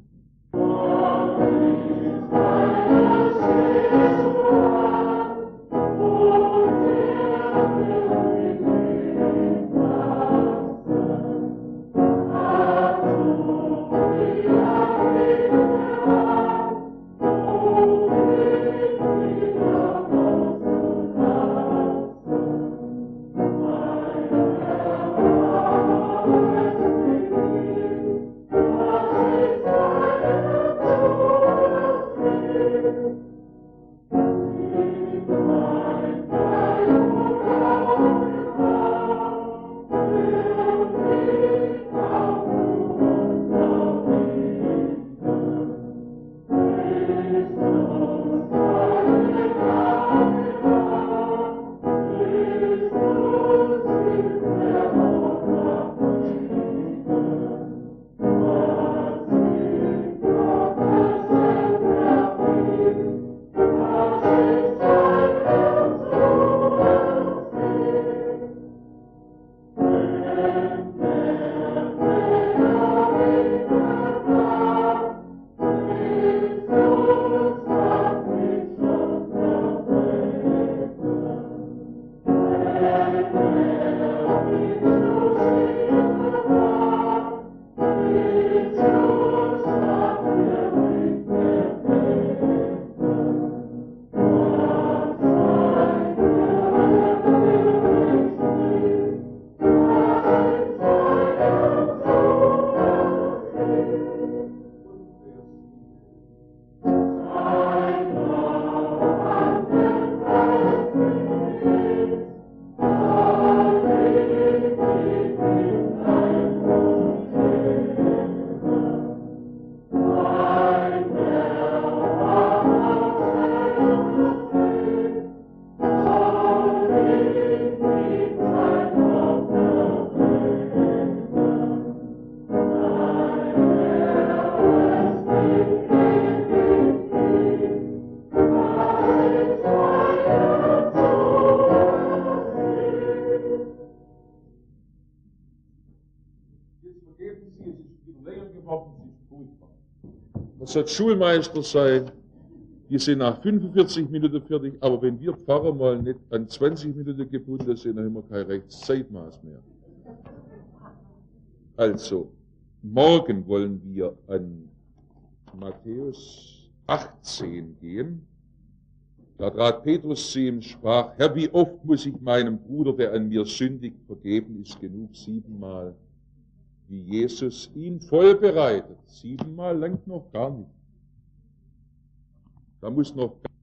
Das soll Schulmeister sein, die sind nach fünfundvierzig Minuten fertig, aber wenn wir Pfarrer mal nicht an zwanzig Minuten gebunden sind, dann haben wir kein Rechtszeitmaß mehr. Also, morgen wollen wir an Matthäus achtzehn gehen. Da trat Petrus zu ihm und sprach: Herr, wie oft muss ich meinem Bruder, der an mir sündigt, vergeben? Ist genug, siebenmal. wie Jesus ihn voll bereitet. Siebenmal langt noch gar nicht. Da muss noch